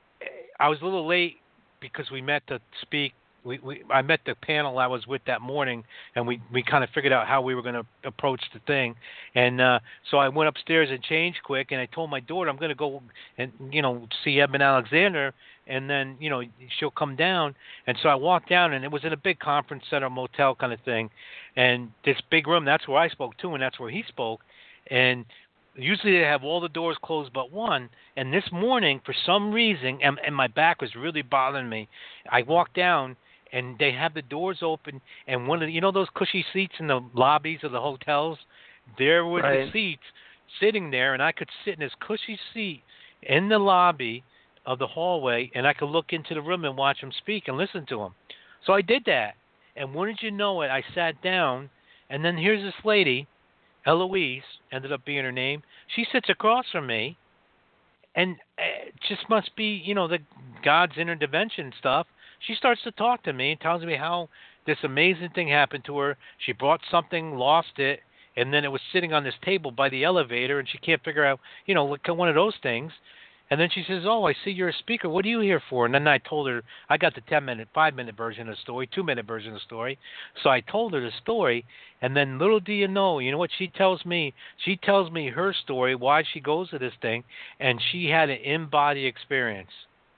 I was a little late because we met to speak. We, we I met the panel I was with that morning, and we, we kind of figured out how we were going to approach the thing. And uh, so I went upstairs and changed quick, and I told my daughter I'm going to go and, you know, see Eben Alexander, and then, you know, she'll come down. And so I walked down, and it was in a big conference center, motel kind of thing. And this big room, that's where I spoke too, and that's where he spoke. And usually they have all the doors closed but one. And this morning, for some reason, and, and my back was really bothering me, I walked down, and they have the doors open, and one of the, you know those cushy seats in the lobbies of the hotels? There were right. the seats. sitting there, and I could sit in this cushy seat in the lobby of the hallway, and I could look into the room and watch him speak and listen to him. So I did that, and wouldn't you know it, I sat down, and then here's this lady, Eloise, ended up being her name. She sits across from me, and it just must be, you know, the God's intervention stuff. She starts to talk to me and tells me how this amazing thing happened to her. She brought something, lost it, and then it was sitting on this table by the elevator, and she can't figure out, you know, like one of those things. And then she says, "Oh, I see you're a speaker. What are you here for?" And then I told her, I got the ten-minute, five-minute version of the story, two-minute version of the story. So I told her the story, and then little do you know, you know what she tells me? She tells me her story, why she goes to this thing, and she had an in-body experience.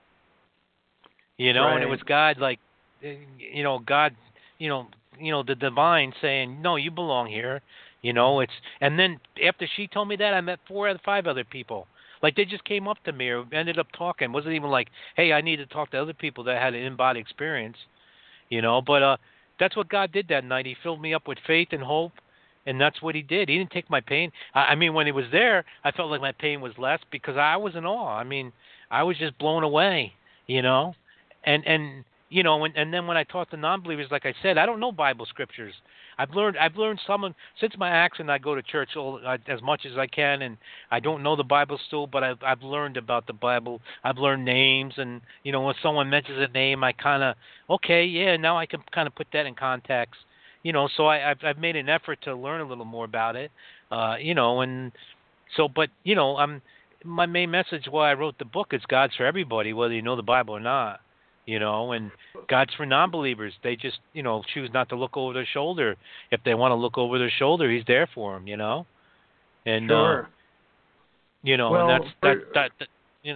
You know, right. and it was God, like, you know, God, you know, you know, the divine saying, "No, you belong here." You know, it's, and then after she told me that, I met four or five other people. Like, they just came up to me or ended up talking. It wasn't even like, hey, I need to talk to other people that had an in-body experience, you know. But uh, that's what God did that night. He filled me up with faith and hope, and that's what he did. He didn't take my pain. I, I mean, when he was there, I felt like my pain was less because I was in awe. I mean, I was just blown away, you know. And, and you know, when, and then when I talk to non-believers, like I said, I don't know Bible scriptures. I've learned I've learned some since my accident. I go to church all, uh, as much as I can, and I don't know the Bible still, but I've I've learned about the Bible. I've learned names, and you know when someone mentions a name, I kind of okay, yeah, now I can kind of put that in context. You know, so I, I've I've made an effort to learn a little more about it. Uh, you know, and so, but you know, I'm my main message why I wrote the book is God's for everybody, whether you know the Bible or not. You know, and God's for non-believers. They just, you know, choose not to look over their shoulder. If they want to look over their shoulder, he's there for them, you know. And, sure. uh, you know, well, and that's, for, that, that, that, you know.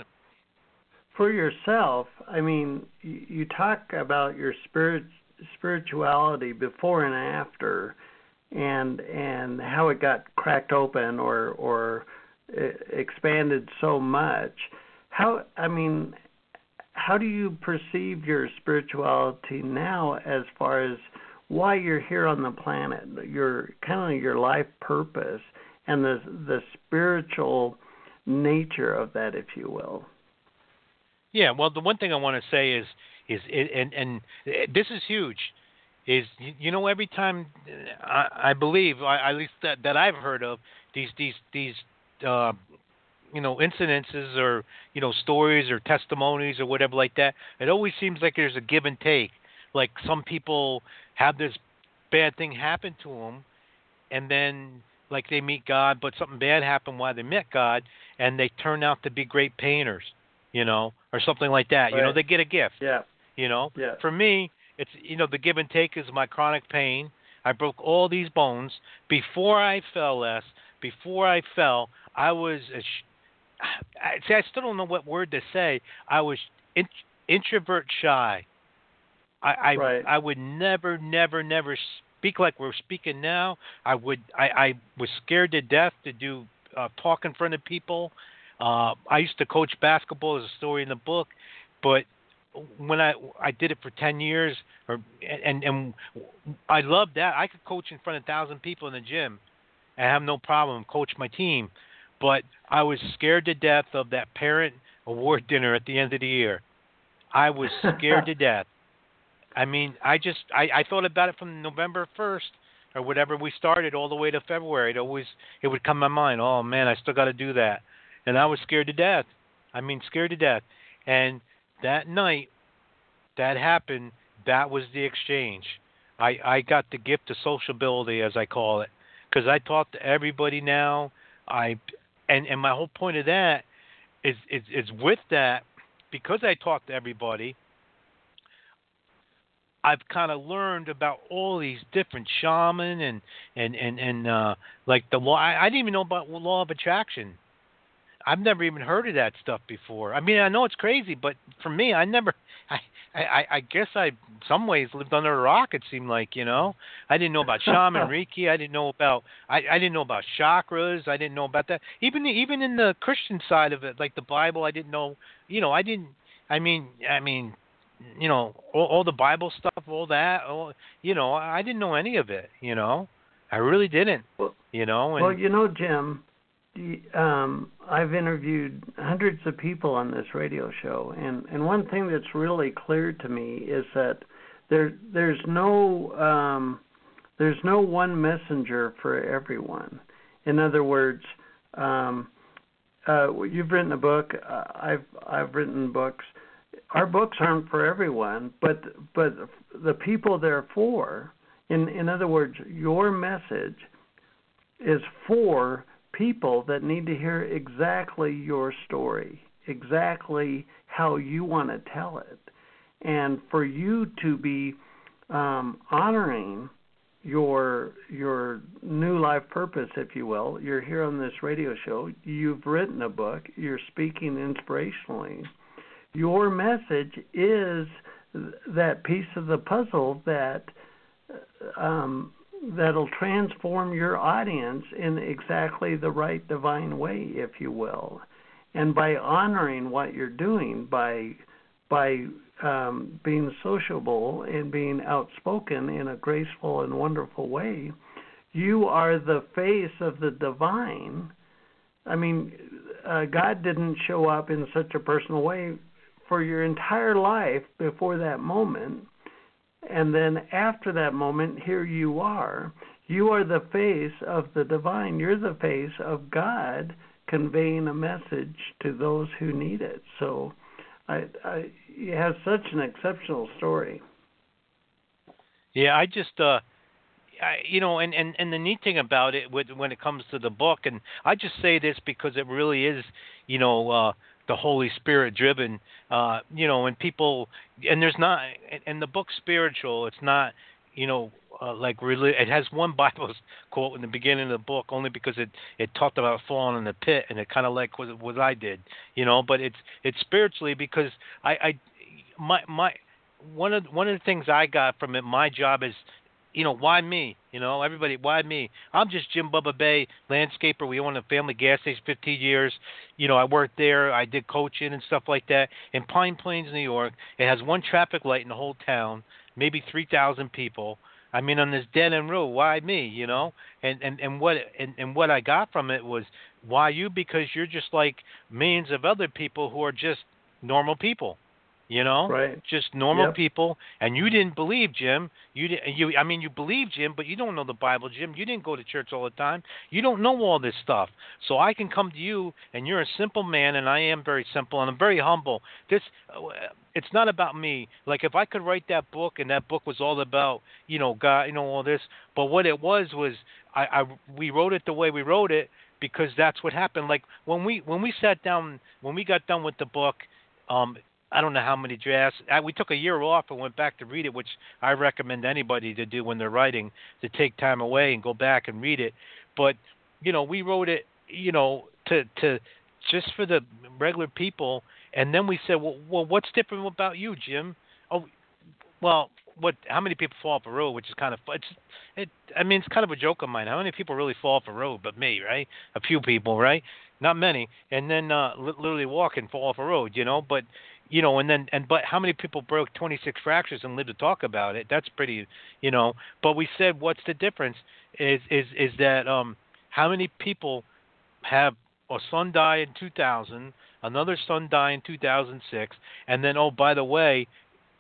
For yourself, I mean, you, you talk about your spirit, spirituality before and after, and and how it got cracked open or, or expanded so much. How, I mean... How do you perceive your spirituality now as far as why you're here on the planet, your kind of your life purpose and the the spiritual nature of that, if you will? Yeah, well, the one thing I want to say is is and and this is huge, is you know every time I, I believe at least that, that I've heard of these these these. Uh, you know, incidences or, you know, stories or testimonies or whatever like that, it always seems like there's a give and take. Like some people have this bad thing happen to them, and then, like, they meet God, but something bad happened while they met God, and they turn out to be great painters, you know, or something like that. Right. You know, they get a gift. Yeah. You know? Yeah. For me, it's, you know, the give and take is my chronic pain. I broke all these bones. Before I fell, Les, before I fell, I was a sh- I, see, I still don't know what word to say. I was in, introvert shy. I I, right. I would never, never, never speak like we're speaking now. I would. I, I was scared to death to do uh, talk in front of people. Uh, I used to coach basketball, as a story in the book, but when I I did it for ten years, or and and I loved that. I could coach in front of a thousand people in the gym, and have no problem coach my team. But I was scared to death of that parent award dinner at the end of the year. I was scared to death. I mean, I just I, I thought about it from November first or whatever we started all the way to February. It always it would come to my mind. Oh man, I still got to do that, and I was scared to death. I mean, scared to death. And that night, that happened. That was the exchange. I I got the gift of sociability, as I call it, because I talk to everybody now. I And, and my whole point of that is, is is with that, because I talk to everybody, I've kind of learned about all these different shaman and and and, and uh, like the law. I, I didn't even know about the law of attraction. I've never even heard of that stuff before. I mean, I know it's crazy, but for me, I never. I I, I guess I, in some ways, lived under a rock. It seemed like, you know, I didn't know about shaman Reiki. I didn't know about. I, I didn't know about chakras. I didn't know about that. Even even in the Christian side of it, like the Bible, I didn't know. You know, I didn't. I mean, I mean, you know, all, all the Bible stuff, all that. All, you know, I didn't know any of it. You know, I really didn't. Well, you know. And, well, you know, Jim. um, I've interviewed hundreds of people on this radio show, and, and one thing that's really clear to me is that there there's no um, there's no one messenger for everyone. In other words, um, uh, you've written a book. Uh, I've I've written books. Our books aren't for everyone, but but the people they're for. In in other words, your message is for people that need to hear exactly your story, exactly how you want to tell it, and for you to be um, honoring your your new life purpose, if you will. You're here on this radio show. You've written a book. You're speaking inspirationally. Your message is that piece of the puzzle that um, that'll transform your audience in exactly the right divine way, if you will. And by honoring what you're doing, by by um, being sociable and being outspoken in a graceful and wonderful way, you are the face of the divine. I mean, uh, God didn't show up in such a personal way for your entire life before that moment. And then after that moment, here you are. You are the face of the divine. You're the face of God conveying a message to those who need it. So I, I, you have such an exceptional story. Yeah, I just, uh, I, you know, and, and, and the neat thing about it with, when it comes to the book, and I just say this because it really is, you know, uh, the Holy Spirit driven, uh, you know, and people, and there's not, and the book's spiritual. It's not, you know, uh, like really, it has one Bible quote in the beginning of the book only because it, it talked about falling in the pit, and it kind of like what, what I did, you know, but it's, it's spiritually because I, I, my, my, one of, one of the things I got from it, my job is, you know, why me? You know, everybody, why me? I'm just Jim Bubba Bay, landscaper. We owned a family gas station fifteen years. You know, I worked there. I did coaching and stuff like that. In Pine Plains, New York, it has one traffic light in the whole town, maybe three thousand people. I mean, on this dead end road, why me? You know, and and and what and, and what I got from it was, why you? Because you're just like millions of other people who are just normal people. You know, right. Just normal yep. people, and you didn't believe Jim. You didn't. You, I mean, you believe Jim, but you don't know the Bible, Jim. You didn't go to church all the time. You don't know all this stuff. So I can come to you, and you're a simple man, and I am very simple, and I'm very humble. This, it's not about me. Like if I could write that book, and that book was all about, you know, God, you know, all this. But what it was was, I, I we wrote it the way we wrote it because that's what happened. Like when we when we sat down, when we got done with the book, um. I don't know how many drafts. We took a year off and went back to read it, which I recommend anybody to do when they're writing, to take time away and go back and read it. But, you know, we wrote it, you know, to to just for the regular people. And then we said, well, well what's different about you, Jim? Oh, well, what? How many people fall off a road, which is kind of it's it. I mean, it's kind of a joke of mine. How many people really fall off a road but me, right? A few people, right? Not many. And then uh, literally walk and fall off a road, you know, but. You know, and then and but how many people broke twenty-six fractures and lived to talk about it? That's pretty, you know. But we said, what's the difference? Is is is that um, how many people have a son die in two thousand, another son die in two thousand six, and then oh by the way,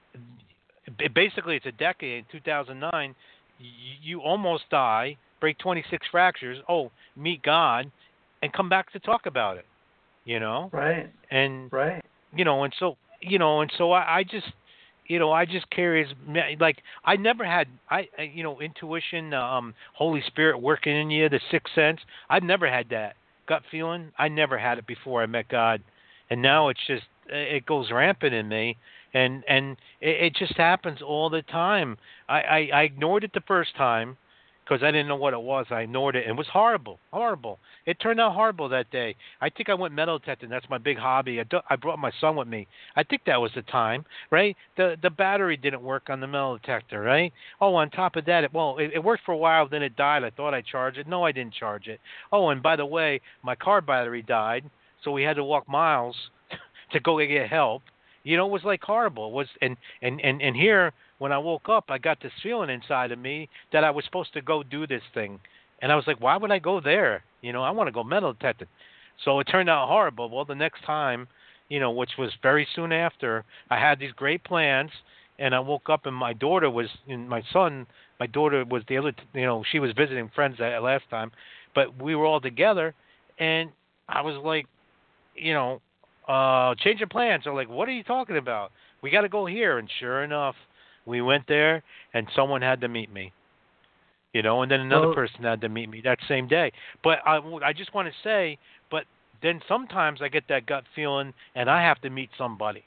basically it's a decade. In two thousand nine, you almost die, break twenty-six fractures. Oh, meet God, and come back to talk about it. You know, right? And right. You know, and so you know, and so I, I just, you know, I just carry as like I never had I, you know, intuition, um, Holy Spirit working in you, the sixth sense. I've never had that gut feeling. I never had it before I met God, and now it's just it goes rampant in me, and and it, it just happens all the time. I, I, I ignored it the first time. Because I didn't know what it was. I ignored it. And it was horrible, horrible. It turned out horrible that day. I think I went metal detecting. That's my big hobby. I, do, I brought my son with me. I think that was the time, right? The the battery didn't work on the metal detector, right? Oh, on top of that, it, well, it, it worked for a while. Then it died. I thought I charged it. No, I didn't charge it. Oh, and by the way, my car battery died, so we had to walk miles to go get help. You know, it was like horrible. It was and, and, and, and here, when I woke up, I got this feeling inside of me that I was supposed to go do this thing. And I was like, why would I go there? You know, I want to go metal detecting. So it turned out horrible. Well, the next time, you know, which was very soon after, I had these great plans, and I woke up and my daughter was, and my son, my daughter was the other, you know, she was visiting friends that last time, but we were all together, and I was like, you know, uh, change of plans. They're like, what are you talking about? We got to go here. And sure enough, we went there, and someone had to meet me. You know, and then another Well, person had to meet me that same day. But I, I just want to say, but then sometimes I get that gut feeling, and I have to meet somebody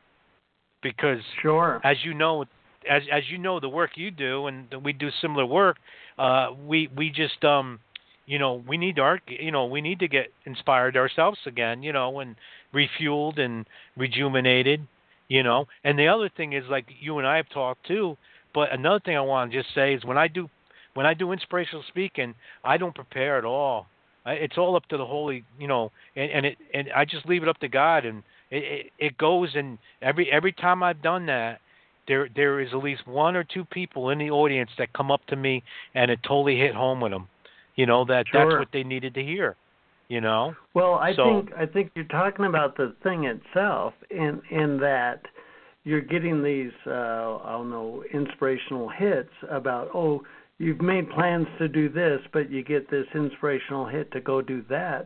because, sure. as you know, as as you know, the work you do, and we do similar work. Uh, we we just um, you know, we need our, you know, we need to get inspired ourselves again, you know, and refueled and rejuvenated, you know. And the other thing is, like you and I have talked too. But another thing I want to just say is when I do when I do inspirational speaking, I don't prepare at all. I, it's all up to the holy, you know, and, and it and I just leave it up to God, and it, it it goes. And every every time I've done that, there there is at least one or two people in the audience that come up to me, and it totally hit home with them. You know that Sure. that's what they needed to hear. You know. Well, I So- think I think you're talking about the thing itself, in in that you're getting these uh, I don't know inspirational hits about, oh, you've made plans to do this, but you get this inspirational hit to go do that.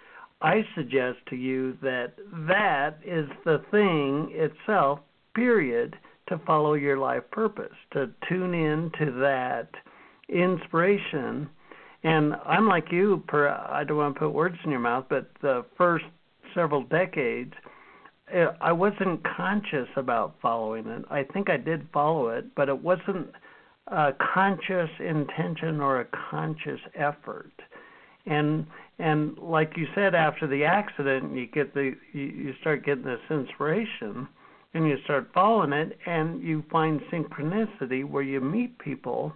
I suggest to you that that is the thing itself, period, to follow your life purpose, to tune in to that inspiration. And I'm like you, per, I don't want to put words in your mouth, but the first several decades, eh, I wasn't conscious about following it. I think I did follow it, but it wasn't a conscious intention or a conscious effort. And and like you said, after the accident, you get the you, you start getting this inspiration, and you start following it, and you find synchronicity where you meet people.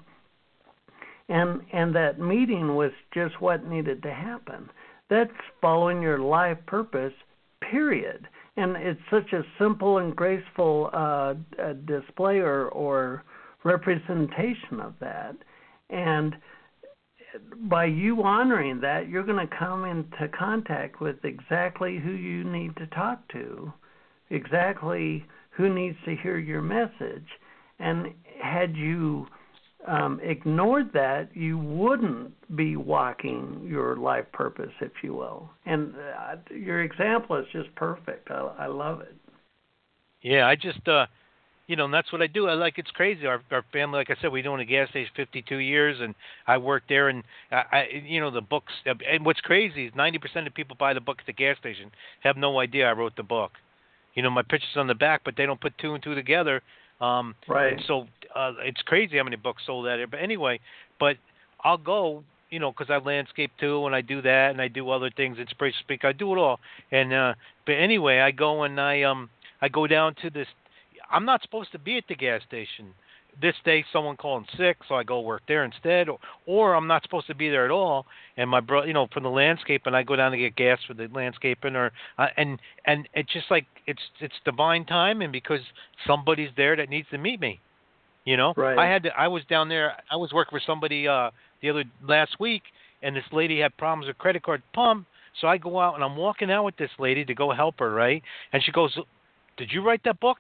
And and that meeting was just what needed to happen. That's following your life purpose, period. And it's such a simple and graceful uh, uh, display or, or representation of that. And by you honoring that, you're going to come into contact with exactly who you need to talk to, exactly who needs to hear your message. And had you Um, ignored that, you wouldn't be walking your life purpose, if you will. And uh, your example is just perfect. I, I love it. Yeah, I just, uh, you know, and that's what I do. I like it's crazy. Our our family, like I said, we own a gas station fifty-two years, and I worked there. And I, I you know, the books. And what's crazy is ninety percent of people buy the book at the gas station have no idea I wrote the book. You know, my picture's on the back, but they don't put two and two together. Um, Right. And so uh, it's crazy how many books sold out here. But anyway, but I'll go, you know, because I landscape too, and I do that, and I do other things, inspiration speak. I do it all. And uh, but anyway, I go and I um I go down to this. I'm not supposed to be at the gas station. This day, someone called in sick, so I go work there instead, or, or I'm not supposed to be there at all. And my bro, you know, from the landscape, and I go down to get gas for the landscaping, or uh, and and it's just like it's it's divine timing because somebody's there that needs to meet me. You know, Right. I had to, I was down there. I was working for somebody uh, the other last week, and this lady had problems with credit card pump. So I go out and I'm walking out with this lady to go help her, right? And she goes, "Did you write that book?"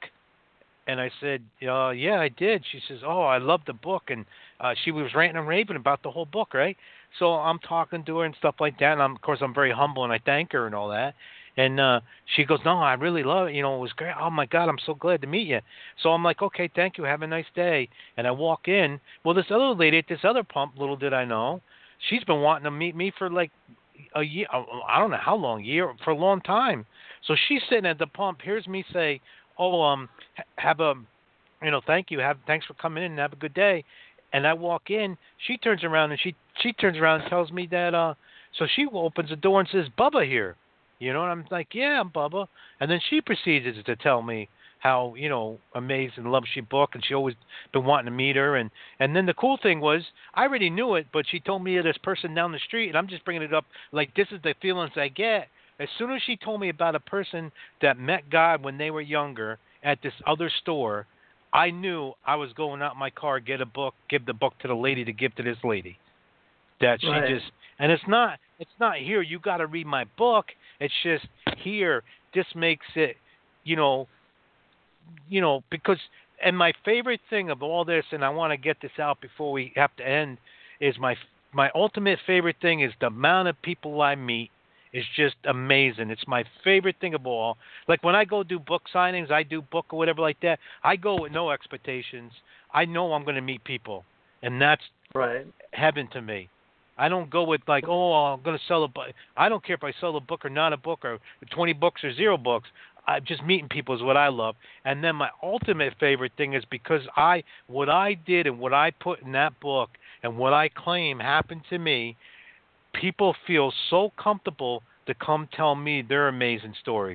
And I said, uh, yeah, I did. She says, oh, I love the book. And uh, she was ranting and raving about the whole book, right? So I'm talking to her and stuff like that. And I'm, of course, I'm very humble and I thank her and all that. And uh, she goes, no, I really love it. You know, it was great. Oh, my God, I'm so glad to meet you. So I'm like, okay, thank you. Have a nice day. And I walk in. Well, this other lady at this other pump, little did I know, she's been wanting to meet me for like a year. I don't know how long, year, for a long time. So she's sitting at the pump, hears me say, oh, um, have a, you know, thank you. Have thanks for coming in and have a good day. And I walk in. She turns around and she she turns around and tells me that. Uh, so she opens the door and says, "Bubba here," you know. And I'm like, "Yeah, I'm Bubba." And then she proceeds to tell me how, you know, amazing loves she book, and she always been wanting to meet her. And and then the cool thing was, I already knew it, but she told me this person down the street, and I'm just bringing it up like this is the feelings I get. As soon as she told me about a person that met God when they were younger at this other store, I knew I was going out in my car, get a book, give the book to the lady to give to this lady. that she right. just, and it's not, it's not here, you got to read my book. It's just here. This makes it, you know, you know, because, and my favorite thing of all this, and I want to get this out before we have to end, is my, my ultimate favorite thing is the amount of people I meet is just amazing. It's my favorite thing of all. Like when I go do book signings, I do book or whatever like that, I go with no expectations. I know I'm going to meet people, and that's right. heaven to me. I don't go with like, oh, I'm going to sell a book. I don't care if I sell a book or not a book, or twenty books or zero books. I just meeting people is what I love. And then my ultimate favorite thing is because I, what I did and what I put in that book and what I claim happened to me, people feel so comfortable to come tell me their amazing stories.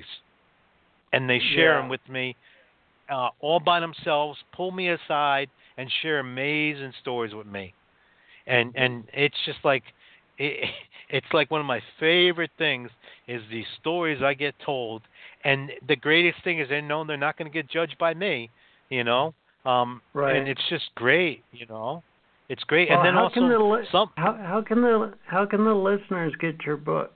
And they share yeah. them with me uh, all by themselves, pull me aside, and share amazing stories with me. And and it's just like, it, it's like one of my favorite things is the stories I get told. And the greatest thing is they know they're not going to get judged by me, you know. Um, right. And it's just great, you know. It's great. Well, and then how also can the li- some. How, how can the how can the listeners get your book?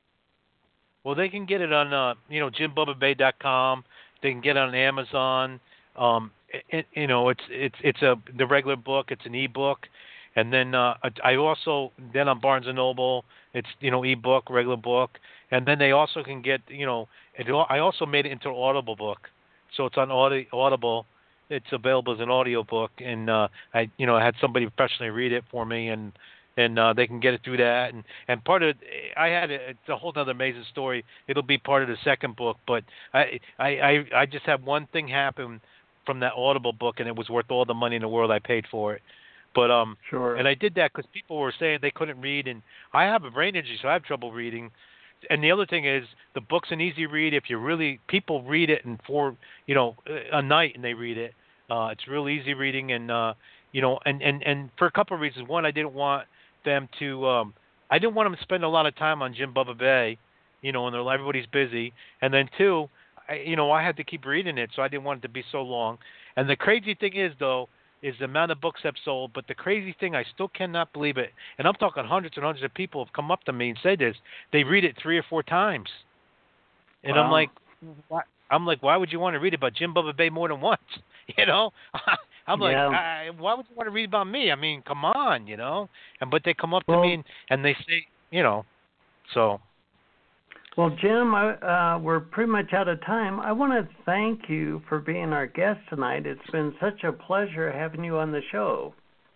Well, they can get it on uh, you know jim bubba bay dot com. They can get it on Amazon. Um, it, you know, it's it's it's a the regular book. It's an ebook. And then uh, I also then on Barnes and Noble, it's you know ebook, regular book, and then they also can get you know it, I also made it into an Audible book, so it's on Audi, Audible. It's available as an audio book, and uh, I you know I had somebody professionally read it for me, and and uh, they can get it through that. And, and part of I had a, it's a whole other amazing story. It'll be part of the second book, but I I I, I just had one thing happen from that Audible book, and it was worth all the money in the world I paid for it. But um, sure. And I did that because people were saying they couldn't read, and I have a brain injury, so I have trouble reading. And the other thing is, the book's an easy read. If you really, people read it in four, you know, a night, and they read it. Uh, it's real easy reading, and uh, you know, and, and, and for a couple of reasons. One, I didn't want them to, um, I didn't want them to spend a lot of time on Jim Bubba Bay, you know, and they're, everybody's busy. And then two, I, you know, I had to keep reading it, so I didn't want it to be so long. And the crazy thing is, though, is the amount of books I've sold. But the crazy thing, I still cannot believe it. And I'm talking hundreds and hundreds of people have come up to me and said this. They read it three or four times. And wow. I'm like, why? I'm like, why would you want to read about Jim Bubba Bay more than once? You know? I'm like, yeah. I, why would you want to read about me? I mean, come on, you know? And but they come up well, to me and, and they say, you know, so. Well, Jim, I, uh, we're pretty much out of time. I want to thank you for being our guest tonight. It's been such a pleasure having you on the show.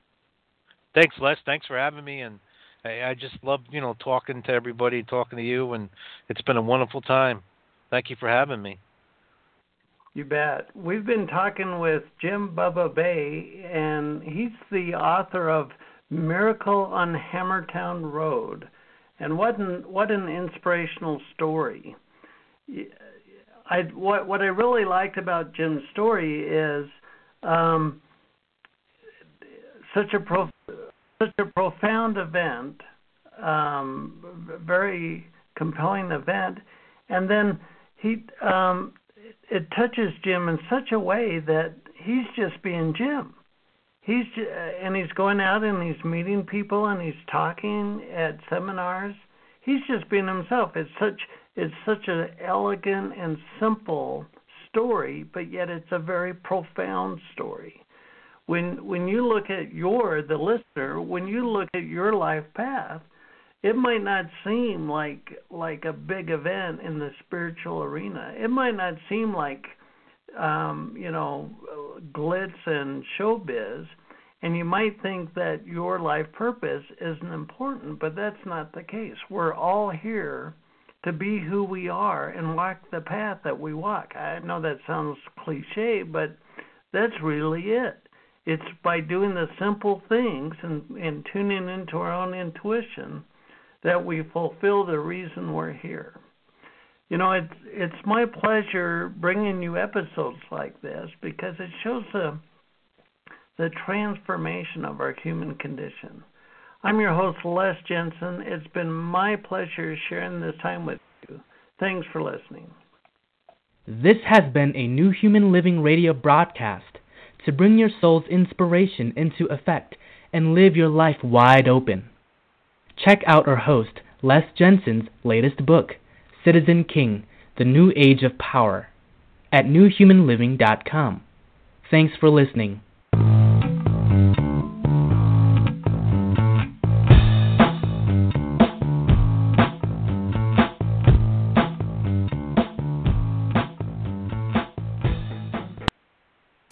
Thanks, Les. Thanks for having me. And I, I just love, you know, talking to everybody, talking to you, and it's been a wonderful time. Thank you for having me. You bet. We've been talking with Jim Bubba Bay, and he's the author of Miracle on Hammertown Road. And what an, what an inspirational story. I, what, what I really liked about Jim's story is um, such a prof, such a profound event, um, very compelling event, and then he um, it touches Jim in such a way that he's just being Jim. He's and he's going out and he's meeting people and he's talking at seminars. He's just being himself. It's such it's such an elegant and simple story, but yet it's a very profound story. When when you look at your the listener, when you look at your life path, it might not seem like like a big event in the spiritual arena. It might not seem like Um, you know, glitz and showbiz, and you might think that your life purpose isn't important, but that's not the case. We're all here to be who we are and walk the path that we walk. I know that sounds cliche, but that's really it. It's by doing the simple things and, and tuning into our own intuition that we fulfill the reason we're here. You know, it's it's my pleasure bringing you episodes like this because it shows the the transformation of our human condition. I'm your host, Les Jensen. It's been my pleasure sharing this time with you. Thanks for listening. This has been a New Human Living radio broadcast to bring your soul's inspiration into effect and live your life wide open. check out our host, Les Jensen's latest book, Citizen King, The New Age of Power, at new human living dot com. Thanks for listening.